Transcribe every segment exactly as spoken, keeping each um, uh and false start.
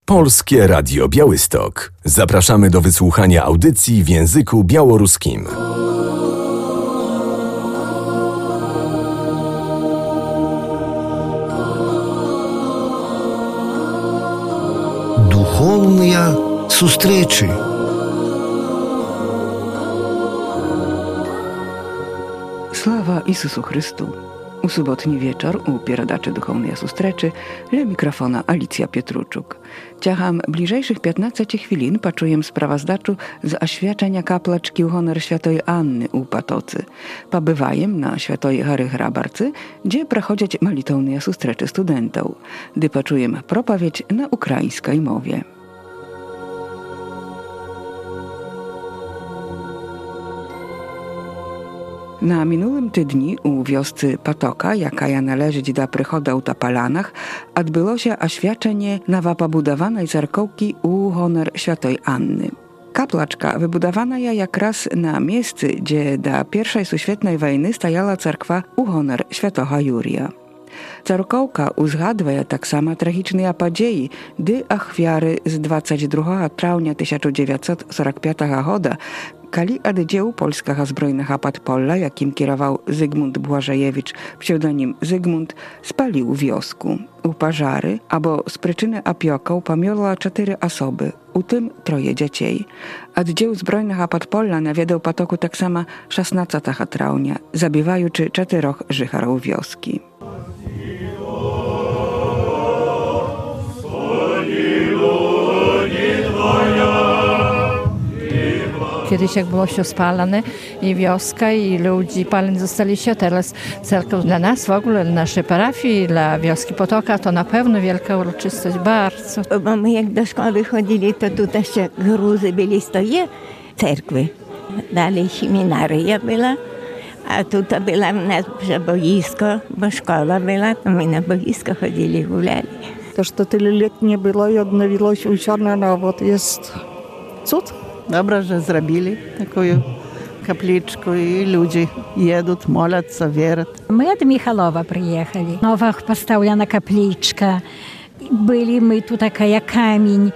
Polskie Radio Białystok. Zapraszamy do wysłuchania audycji w języku białoruskim. Духовные встречи. Sława Isusu Chrystu. U sobotni wieczór u pieradaczy duchownej sustreczy le mikrofona Alicja Pietruczuk. Ciacham bliżejszych piętnaście chwilin paczujem sprawozdaczu z oświadczenia kaplaczki u honor świętej Anny u Patocy. Pobywajem na świętej Hary Hrabarcy, gdzie prochodzić malitowne sustreczy studentów, gdy paczujem propowiedź na ukraińskiej mowie. Na minulym tydni u wioscy Patoka, jaka należeć do przychodu u Tapalanach, odbyło się oświadczenie nowo pobudowanej cerkowki u honor świętej Anny. Kaplaczka wybudowana ja jak raz na miejscu, gdzie do pierwszej światowej wojny stajała cerkwa u honor świętego Jurija. Cerkowka uzgaduje tak samo tragiczne podziei, gdy ofiary z dwudziestego drugiego trawnia tysiąc dziewięćset czterdziestego piątego roku, kali oddziału polskiego zbrojnego podpola, jakim kierował Zygmunt Błażejewicz, pseudonim Zygmunt, spalił wiosku. U pożary, albo z przyczyny opioką pomierło cztery osoby, u tym troje dzieci. Oddział zbrojnego podpola nawiedł Patoku tak samo szesnastego trawnia, zabijając czterech życharów wioski. Kiedyś jak było się spalane i wioska i ludzi paleni zostali się, teraz cerkiew dla nas w ogóle, dla naszej parafii, dla wioski Potoka to na pewno wielka uroczystość, bardzo. Bo my jak do szkoły chodzili, to tutaj się gruzy byli stoje cerkwy. Dalej seminaria była, a tutaj była na boisko, bo szkoła była, to my na boisko chodzili, gulali. To, że tyle lat nie było i odnowiło się usione na obwód, jest cud. Добре, że zrobili taką kapliczkę i ludzie jedą, молятся, wierят. Мы от Михалова приехали. Новая поставлена капличка. Byli my tu taka kamień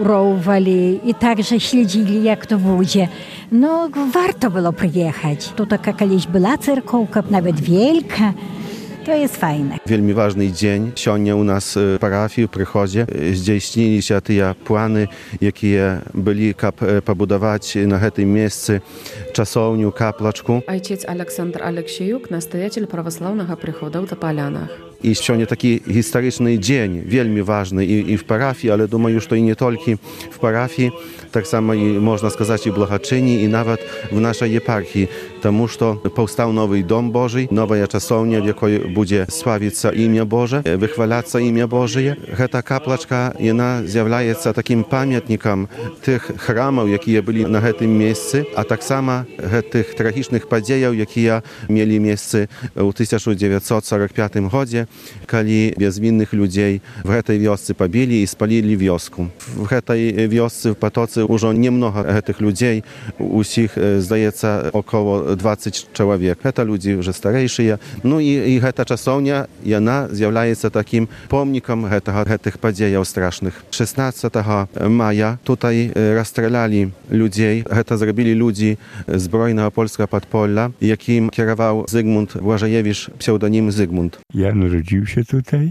murowali i także śledzili, jak to będzie. No, warto było przyjechać. Tu taka kiedyś była cerkowka, nawet wielka. To jest fajne. Wielmi ważny dzień. Сегодня u nas w parafii, w przychodzie, zdjęśnili się te plany, jakie byli, aby pobudować na tym miejscu czasownię, kaplaczku. Ojciec Aleksandr Aleksiejuk, nastojaciel prawosławnego przychodu w Tapalanach. I сегодня taki historyczny dzień, wielmi ważny i, i w parafii, ale думаю, że i nie tylko w parafii, tak samo i można сказать i w Благоczyni, i nawet w naszej eparchii, тому że powstał nowy dom Boży, nowa czasownia, w jakiej będzie sławić imię Boże, wychwalać imię Boże. Ta kaplaczka, ona zjawia się takim pamiętnikiem tych chramów, jakie byli na tym miejscu, a tak samo tych tragicznych podziejów, jakie mieli miejsce w tysiąc dziewięćset czterdziestym piątym roku, kiedy bezwinnych ludzi w tej wiosce pobili i spalili wioskę. W tej wiosce w Patoce już niemnogo tych ludzi, usich zdaje się około dwadzieścia człowiek. To ludzie już starsi. No i, i ta czasownia, ona zjawia się takim pomnikiem tych podziejów strasznych. szesnastego maja tutaj rozstrzelali ludzi, to zrobili ludzi zbrojnego polskiego podpola, jakim kierował Zygmunt Błażejewicz, pseudonim Zygmunt. Ja narodził się tutaj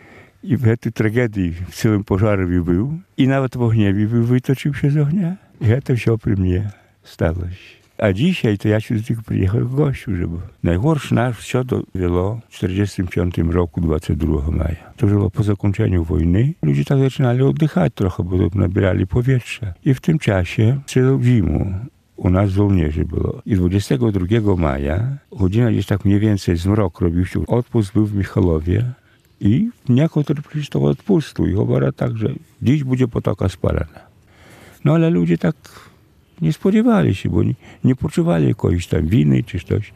i w tej tragedii w całym pożarze był i nawet w ogniewie był, wytoczył się z ognia i to все przy mnie stało się. A dzisiaj to ja się do tego przyjechał gościu, żeby najgorsze nas все to było w czterdziestym piątym roku, dwudziestego drugiego maja. To było po zakończeniu wojny. Ludzie tak zaczynali oddychać trochę, bo nabierali powietrza. I w tym czasie, całą zimą, u nas żołnierzy było. I dwudziestego drugiego maja, godzina gdzieś tak mniej więcej zmrok robił się. Odpust był w Michalowie i niektórzy przyszli z tego odpustu i говорят tak, że dziś będzie Potoka spalana. No ale ludzie tak nie spodziewali się, bo nie, nie poczuwali jakiejś tam winy czy coś.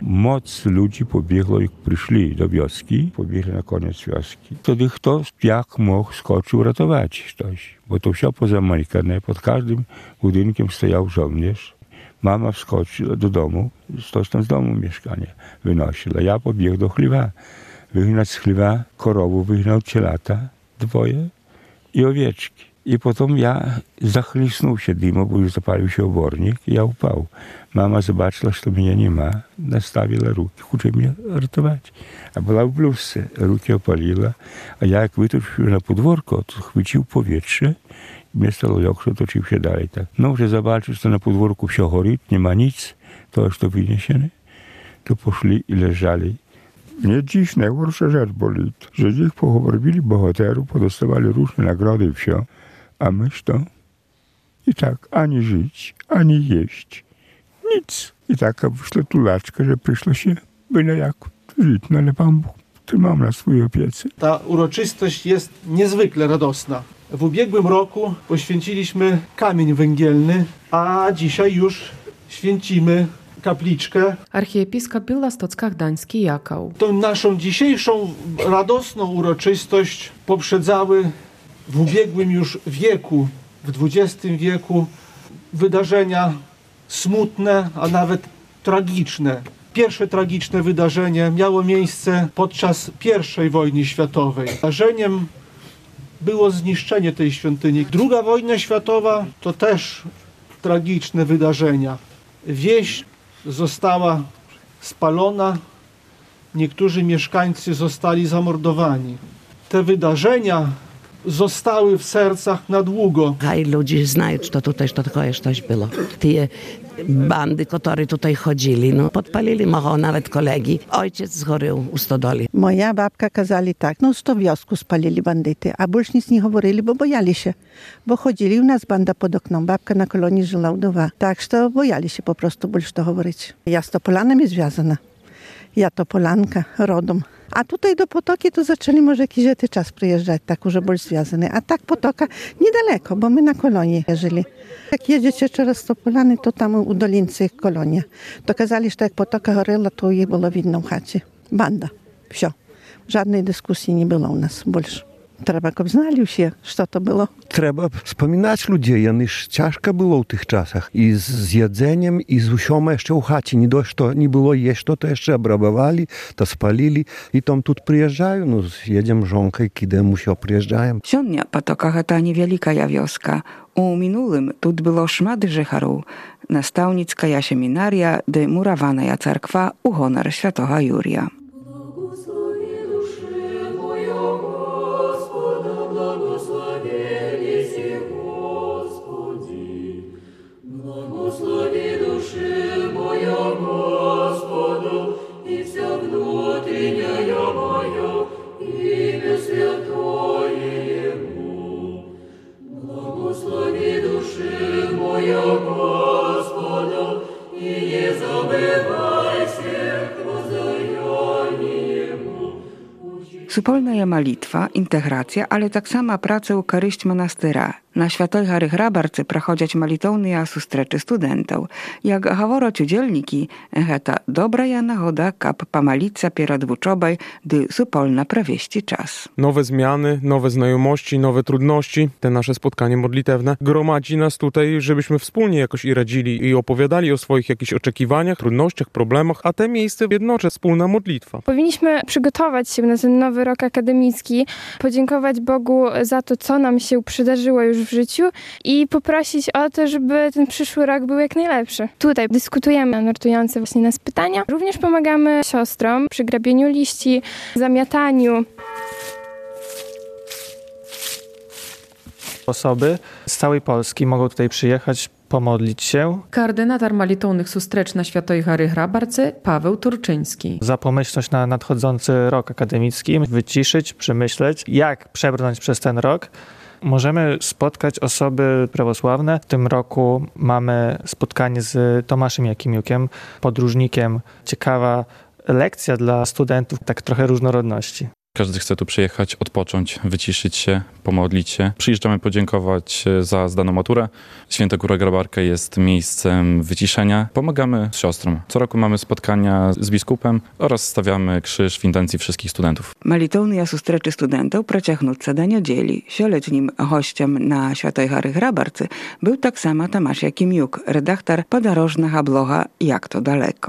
Moc ludzi pobiegło i przyszli do wioski, pobiegli na koniec wioski. Wtedy kto jak mógł skoczył ratować coś, bo to wszystko pozamykane, pod każdym budynkiem stał żołnierz. Mama wskoczyła do domu, ktoś tam z domu mieszkanie wynosiła. Ja pobiegł do chlewa, wygnać z chlewa korową, wygnał cielata, dwoje i owieczki. I potem ja zachłysnął się dymo, bo już zapalił się obornik i ja upał. Mama zobaczyła, że mnie nie ma, nastawiła ruki, chce mnie ratować. A była w bluzce, ruki opaliła, a ja jak wytoczył na podwórko, to chwycił powietrze i mnie stało lekko, toczył się dalej tak. No, że zobaczył, że na podwórku все горит, nie ma nic, to już to wyniesione, to poszli i leżali. Mnie dziś najgorsza rzecz boli, że ich pochowali bohaterów, podostawali różne nagrody i wsio. A myś to i tak ani żyć, ani jeść. Nic. I taka wyszła tulaczka, że przyszło się byle jak żyć. No ale Pan Bóg trzymał na swojej opiece. Ta uroczystość jest niezwykle radosna. W ubiegłym roku poświęciliśmy kamień węgielny, a dzisiaj już święcimy kapliczkę. Archiepiskop Białostocko-Gdański Jakał. Tą naszą dzisiejszą radosną uroczystość poprzedzały w ubiegłym już wieku, w dwudziestym wieku, wydarzenia smutne, a nawet tragiczne. Pierwsze tragiczne wydarzenie miało miejsce podczas pierwszej wojny światowej. Wydarzeniem było zniszczenie tej świątyni. Druga wojna światowa to też tragiczne wydarzenia. Wieś została spalona, niektórzy mieszkańcy zostali zamordowani. Te wydarzenia zostały w sercach na długo. Хай ludzie znają, że tutaj że такое coś było. Te bandy, które tutaj chodzili, no, podpalili mojego nawet kolegi. Ojciec zgorał u stodoli. Moja babka kazali tak, no sto wiosku spalili bandyty, a больше nic nie говорили, bo bojali się. Bo chodzili, u nas banda pod oknem, babka na kolonii żyła udowa. Tak, że bojali się po prostu больше to mówić. Ja z Topolanami związana. Ja Topolanka, rodom. A tutaj do Potoki to zaczęli może jakiś czas przyjeżdżać, tak już był związany. A tak Potoka niedaleko, bo my na kolonii żyli. Jak jedziecie przez Topolany, to tam u Dolincy kolonia. To kazali, że jak Potoka горела, to ich było widno w chacie. Banda. Все. Żadnej dyskusji nie było u nas больше. Треба, щоб знали всі, що то було. Треба wspominać людей, яны ж ciężko było w tych czasach. I z jedzeniem, i z usioma jeszcze u chacie. Nie dość, to nie było jeść, to, to jeszcze obrabowali, to spalili. I tam tu przyjeżdżają, no jedziemy żonką, kiedy musio przyjeżdżają. Сёння Патока гэта невялікая вёска. У мінулым тут было шмат жыхароў. Настаўніцкая семінарія ды мураваная царква у гонар святога Юрія. Супольная малітва, інтэграцыя, але таксама праца ў карысць манастыра. На Świętej Gary Hrabarcy праходзяць малітоўныя сустрэчы студэнтаў. Як гавораць удзельнікі, гэта добрая нагода, каб памаліцца перад вучобай ды супольна правесці час. Nowe zmiany, nowe znajomości, nowe trudności, te nasze spotkanie modlitewne gromadzi nas tutaj, żebyśmy wspólnie jakoś i radzili i opowiadali o swoich jakichś oczekiwaniach, trudnościach, problemach, a te miejsce jednoczy wspólna modlitwa. Powinniśmy przygotować się na ten nowy rok akademicki, podziękować Bogu za to, co nam się przydarzyło już w życiu i poprosić o to, żeby ten przyszły rok był jak najlepszy. Tutaj dyskutujemy nurtujące właśnie nas pytania. Również pomagamy siostrom przy grabieniu liści, zamiataniu. Osoby z całej Polski mogą tutaj przyjechać, pomodlić się. Koordynator malitoўnych sustrecz na Świętej Gary Hrabarcy Paweł Turczyński. Za pomyślność na nadchodzący rok akademicki, wyciszyć, przemyśleć, jak przebrnąć przez ten rok. Możemy spotkać osoby prawosławne. W tym roku mamy spotkanie z Tomaszem Jakimiukiem, podróżnikiem. Ciekawa lekcja dla studentów, tak trochę różnorodności. Każdy chce tu przyjechać, odpocząć, wyciszyć się, pomodlić się. Przyjeżdżamy podziękować za zdaną maturę. Święta Góra Grabarka jest miejscem wyciszenia. Pomagamy siostrom. Co roku mamy spotkania z biskupem oraz stawiamy krzyż w intencji wszystkich studentów. Малітоўныя сустрэчы студэнтаў працягнуцца да нядзелі. Сёлетнім госцем на Świętej Gary Hrabarcy był таксама Tomasz Jakimiuk, redaktor podорожнага блога «Як то далеко».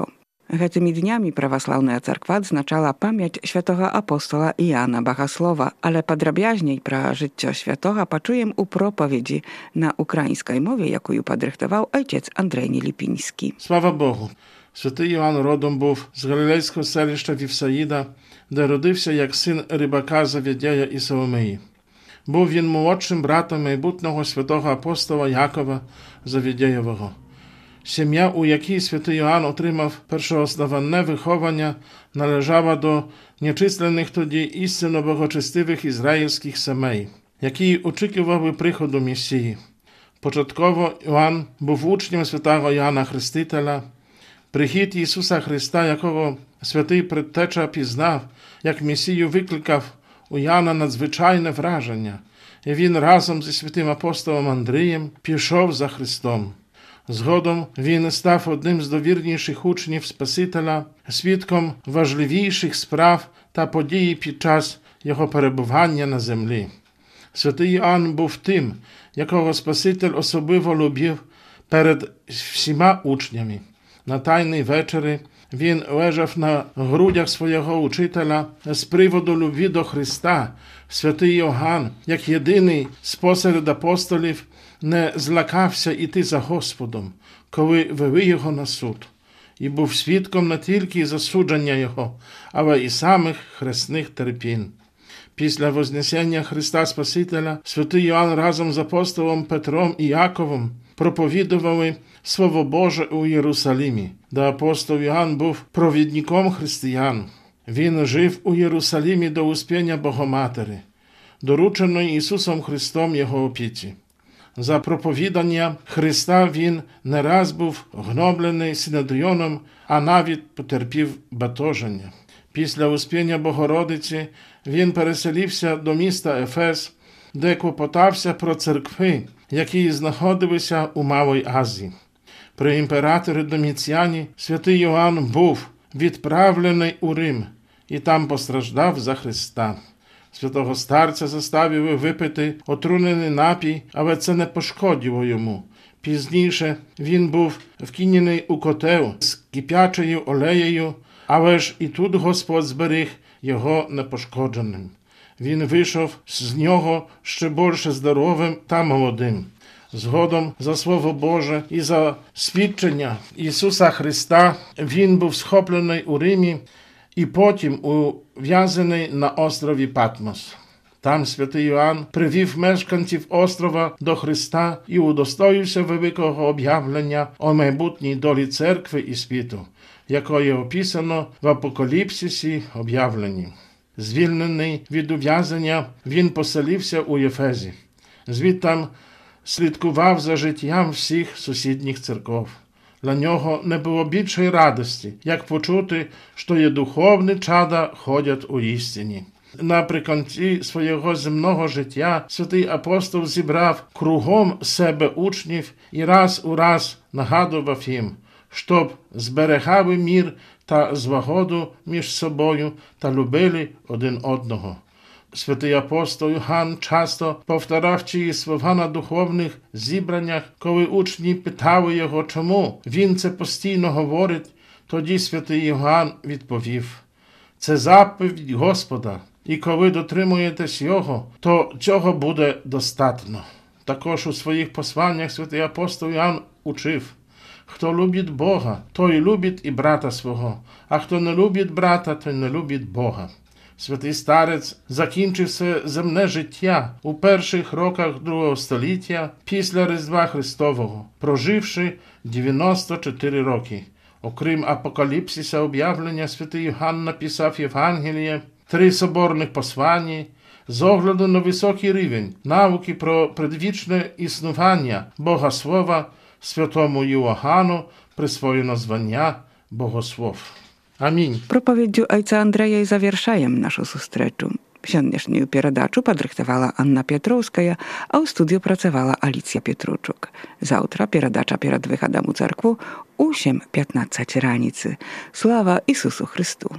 Гэтымі днямі праваслаўная царква адзначала памяць святога апостола Іана Багаслова, але падрабязней пра жыццё святога пачуем у пропаведзі на украінскай мове, якую падрыхтаваў айцец Андрей Неліпінський. Слава Богу! Святий Іоанн родом був з галілейського селища Вівсаїда, де родився як син рибака Завідея і Соломеї. Був він молодшим братом майбутнього святого апостола Якова Завідеєвого. Сім'я, у якій святий Іоанн отримав першооснованне виховання, належала до нечисленних тоді істинно богочестивих ізраїльських сімей, які очікували приходу Месії. Початково Іоанн був учнем святого Іоанна Хрестителя. Прихід Ісуса Христа, якого святий предтеча пізнав, як Месію, викликав у Іоанна надзвичайне враження, і він разом зі святим апостолом Андрієм пішов за Христом. Згодом він став одним з довірніших учнів Спасителя, свідком важливіших справ та подій під час його перебування на землі. Святий Іоанн був тим, якого Спаситель особливо любив перед всіма учнями. На Тайній вечері він лежав на грудях свого учителя з приводу любві до Христа. Святий Іоанн, як єдиний спосеред апостолів, не злякався іти за Господом, коли вели його на суд, і був свідком не тільки засудження його, але і самих хресних терпінь. Після Вознесення Христа Спасителя святий Іоанн разом з апостолом Петром і Яковом проповідували Слово Боже у Єрусалимі, де апостол Іоанн був провідником християн. Він жив у Єрусалимі до успіння Богоматері, дорученої Ісусом Христом його опіці. За проповідання Христа він не раз був гноблений Синедріоном, а навіть потерпів батоження. Після успіння Богородиці він переселився до міста Ефес, де клопотався про церкви, які знаходилися у Малій Азії. При імператорі Доміціані святий Іоанн був відправлений у Рим і там постраждав за Христа. Святого старця заставили випити отрунений напій, але це не пошкодило йому. Пізніше він був вкинений у котел з кип'ячою олеєю, але ж і тут Господь зберіг його непошкодженим. Він вийшов з нього ще більше здоровим та молодим. Згодом за Слово Боже і за свідчення Ісуса Христа він був схоплений у Римі і потім ув'язаний на острові Патмос. Там святий Іоанн привів мешканців острова до Христа і удостоївся великого об'явлення о майбутній долі церкви і світу, якої описано в Апокаліпсисі об'явленні. Звільнений від ув'язання, він поселився у Єфезі. Звідтам слідкував за життям всіх сусідніх церков. Для нього не було більшої радості, як почути, що є духовні чада ходять у істині. Наприкінці свого земного життя святий апостол зібрав кругом себе учнів і раз у раз нагадував їм, щоб зберігали мір та злагоду між собою та любили один одного. Святий апостол Йоанн часто повторяв ці слова на духовних зібраннях, коли учні питали його, чому він це постійно говорить, тоді святий Йоанн відповів: «Це заповідь Господа, і коли дотримуєтесь його, то цього буде достатньо». Також у своїх посланнях святий апостол Йоанн учив: «Хто любить Бога, той любить і брата свого, а хто не любить брата, той не любить Бога». Святий старець закінчив своє земне життя у перших роках другого століття після Різдва Христового, проживши дев'яносто чотири роки. Окрім Апокаліпсиса об'явлення, святий Йоанн написав Євангеліє, три соборних послання, з огляду на високий рівень науки про предвічне існування Бога Слова, святому Йоанну присвоєно звання Богослов. Амінь. Проповеддю айца Андрея і завершаем нашу сустрэчу. Сённяшнюю перадачу падрыхтавала Анна Пятроўская, а ў студыю працавала Аліція Петручук. Заўтра перадача перад выхадам у царкву у сем пятнадцаць раніцы. Слава Ісусу Христу!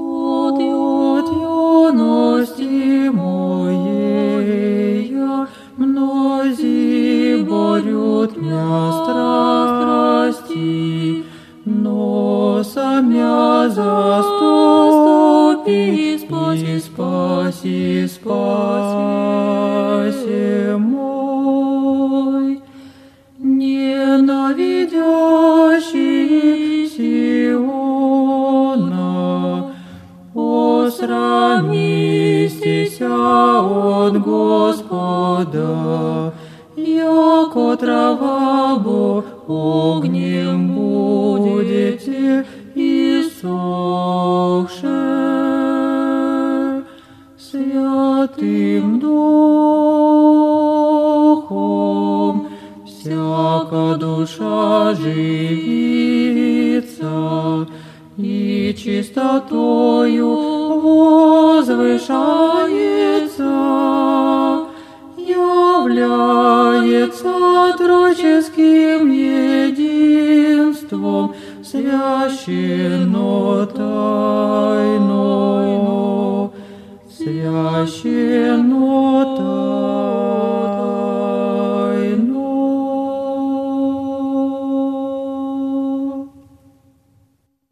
От юности моей мнози борют мя страсти, но самя яко трава бо огнем будете иссохше, Святым Духом всяка душа живится, и чистотою возвышается